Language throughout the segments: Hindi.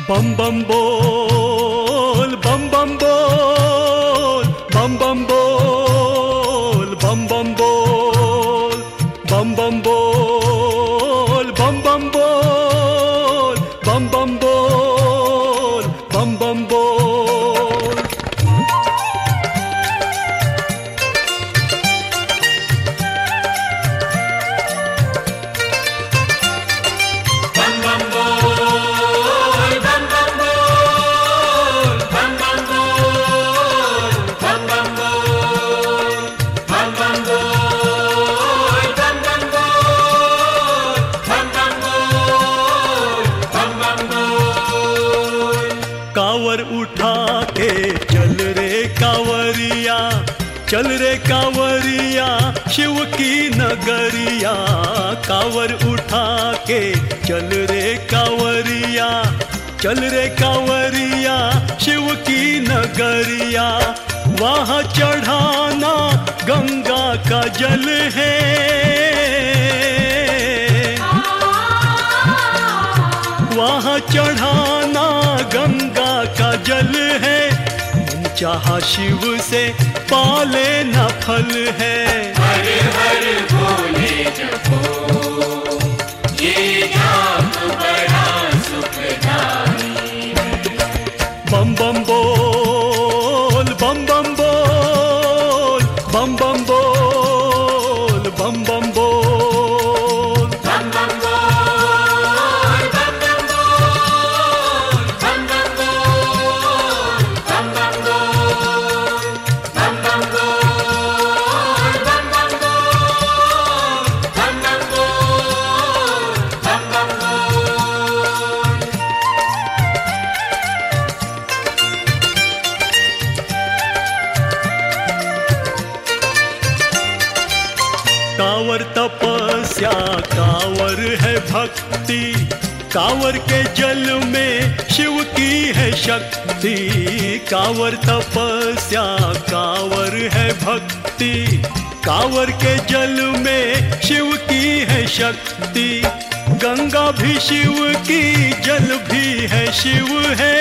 बम बम बोल, बम बम बोल, बम बम बोल, बम बम बोल, बम बम बोल, बम बम बोल, बम बम बोल, बम बम बोल। कांवर उठा के चल रे कांवरिया, चल रे कांवरिया शिव की नगरिया। कांवर उठा के चल रे कांवरिया, चल रे कांवरिया शिव की नगरिया। वहाँ चढ़ाना गंगा का जल है, वहाँ चढ़ाना गंगा का जल है। मन चाहा शिव से पाले न फल है। हर हर भोले जपो, ये जाप बड़ा सुखदाई है। बम बम बोल, बम बम बोल, बम बम बोल, बम बम बोल। बम बम बोल, बम बम बोल, बम बम बोल, बम बम बोल, बम बम बोल, बम बम बोल, बम बम बोल, बम बम बोल। कांवर तपस्या, कांवर है भक्ति, कांवर के जल में शिव की है शक्ति। कांवर तपस्या, कांवर है भक्ति, कांवर के जल में शिव की है शक्ति। गंगा भी शिव की, जल भी है शिव है।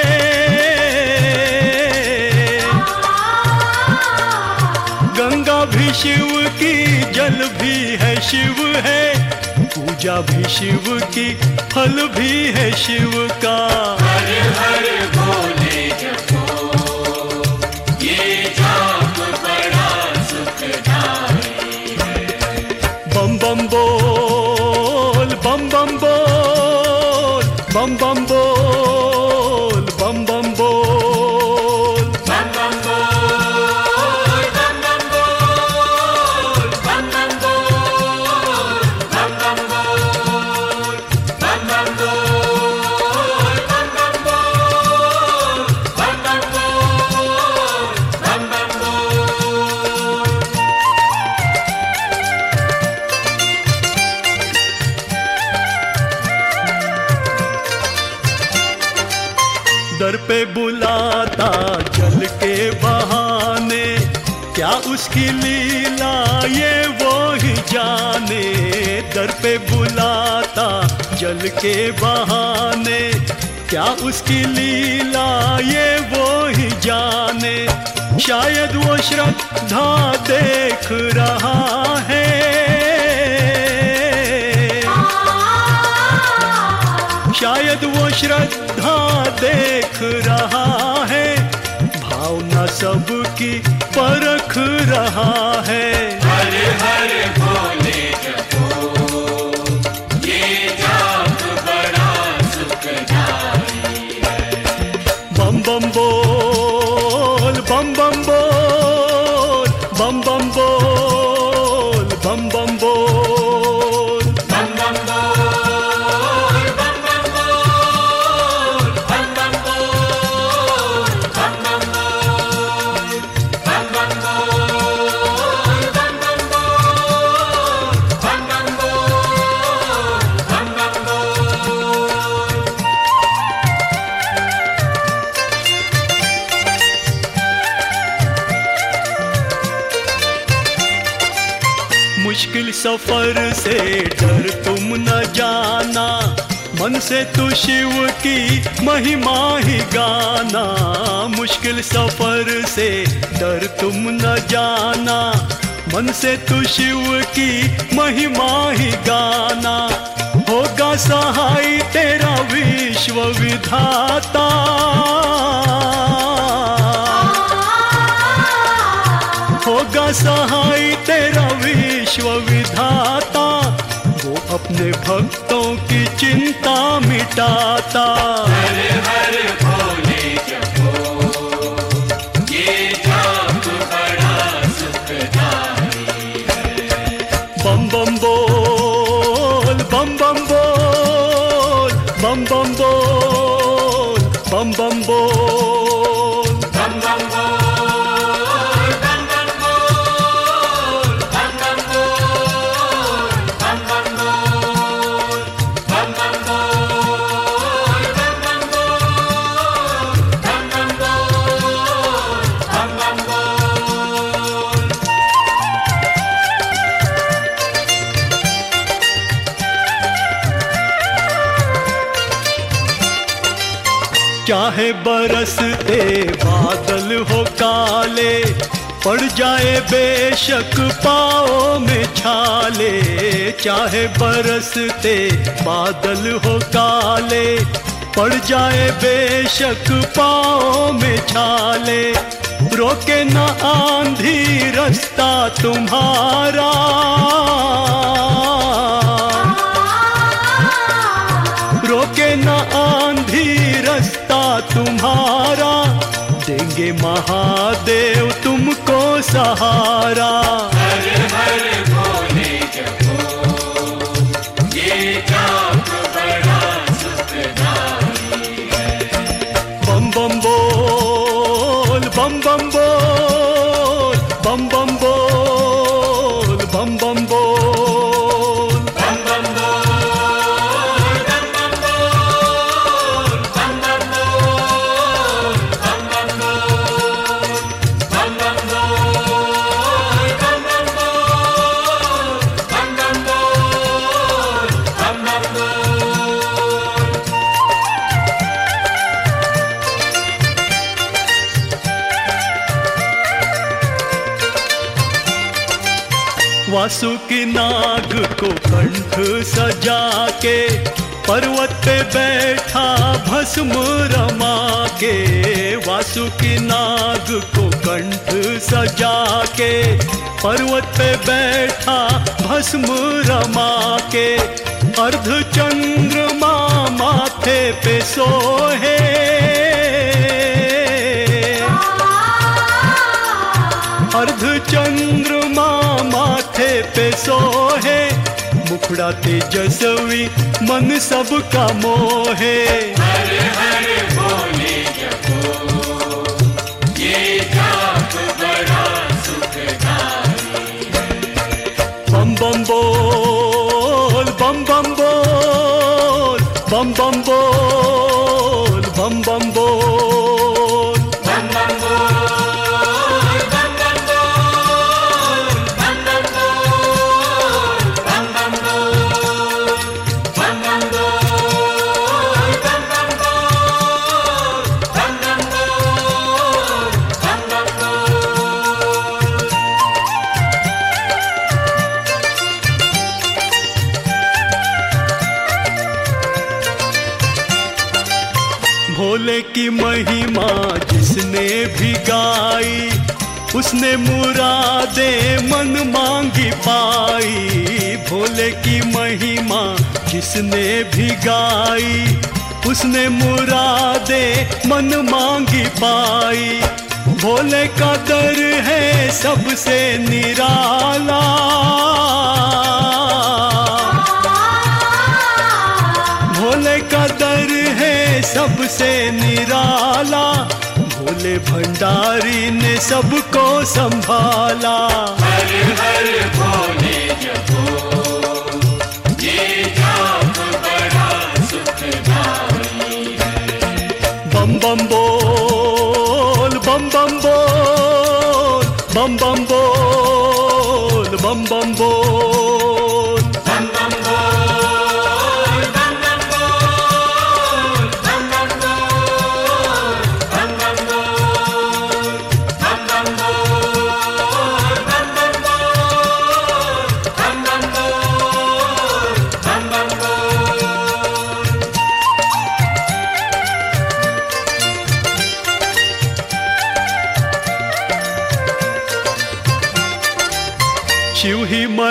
गंगा भी शिव की, जल भी है शिव है। पूजा भी शिव की, फल भी है शिव का। हर हर भोले जपो, ये जाप बड़ा सुखदाई है। बम बम बोल, बम बम बोल, बम बम बोल, बम बम बोल। बम बम बोल, बम बम बोल, बम बम बोल, बम बम बोल, बम बम बोल, बम बम बोल, बम बम बोल, बम बम बोल। दर पे बुलाता जल के बहाने, क्या उसकी लीला ये वो ही जाने। दर पे बुलाता जल के बहाने, क्या उसकी लीला ये वो ही जाने। शायद वो श्रद्धा देख रहा है, शायद वो श्रद्धा देख रहा है। भावना सबकी परख रहा है। हर हर भोले जपो, ये जाप बड़ा सुखदाई है। बम बम बोल, बम बम बोल, बम बम बोल, बम बम बोल। बम बम बोल, बम बम बोल, बम बम बोल, बम बम बोल, बम बम बोल, बम बम बोल, बम बम बोल, बम बम बोल। मुश्किल सफर से डर तुम न जाना, मन से तू शिव की महिमा ही गाना, मुश्किल सफर से डर तुम न जाना। मन से तू शिव की महिमा ही गाना, होगा सहाय तेरा विश्व विधाता। होगा सहाय तेरा विश्व विधाता, वो अपने भक्तों की चिंता मिटाता। हर हर भोले जपो, ये जाप बड़ा सुखदाई है। बम बम बोल, बम बम बोल, बम बम बोल, बम बम बोल, बम बम बोल, बम बम बोल, बम बम बोल, बम बम बोल, बम बम बोल, बम बम बोल, बम बम बोल, बम बम बोल। चाहे बरसते बादल हो काले, पड़ जाए बेशक पाँव में छाले। चाहे बरसते बादल हो काले, पड़ जाए बेशक पाँव में छाले। रोके न आंधी रास्ता तुम्हारा, रोके न आंधी रास्ता तुम्हारा, देंगे महादेव तुमको सहारा। हर हर भोले जपो, ये जाप बड़ा सुखदाई है। बम बम बोल, बम बम बोल, बम बम बोल, बम बम बोल, बम बम बोल, बम बम बोल, बम बम बोल, बम बम बोल, बम बम बोल, बम बम बोल, बम बम बोल, बम बम बोल। वासुकी नाग को कंठ सजा के, पर्वत पे बैठा भस्म रमा के। वासुकी नाग को कंठ सजा के, पर्वत पे बैठा भस्म रमा के। अर्ध चंद्रमा माथे पे सोहे, अर्ध चंद्रमा माथे पे सोहे। मुखड़ा तेजस्वी मन सबका मोहे। हर हर भोले जपो, ये जाप बड़ा सुखदाई है। बम बम बोल, बम बम बोल, बम बम बोल, बम बम बोल, बम बम बोल, बम बम बोल, बम बम बोल, बम बम बोल, बम बम बोल, बम बम बोल, बम बम बोल, बम बम बोल। भोले की महिमा जिसने भी गाई, उसने मुरादे मन मांगी पाई। भोले की महिमा जिसने भी गाई, उसने मुरादे मन मांगी पाई। भोले का दर है सबसे निराला, भोले का दर है सबसे निराला। भोले भंडारी ने सबको संभाला। हर हर भोले जपो, ये जाप बड़ा सुखदाई है। बम बम बोल, बम बम बोल, बम बम बोल, बम बम बोल, बम बम बोल, बम बम बोल,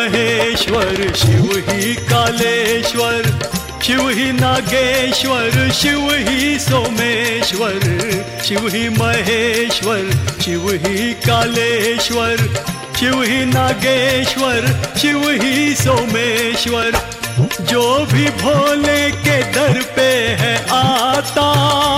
महेश्वर, शिव ही कालेश्वर, शिव ही नागेश्वर, शिव ही सोमेश्वर, शिव ही महेश्वर, शिव ही कालेश्वर, शिव ही नागेश्वर, शिव ही सोमेश्वर। जो भी भोले के दर पे है आता,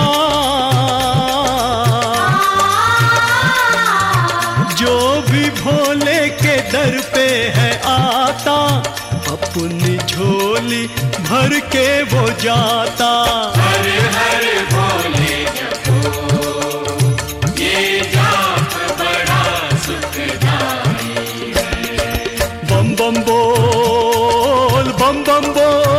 जो भी भोले के दर पे है आता, अपनी झोली भर के वो जाता। हर हर भोले जपो, ये जाप बड़ा सुखदाई है। बम बम बोल, बम बम बोल।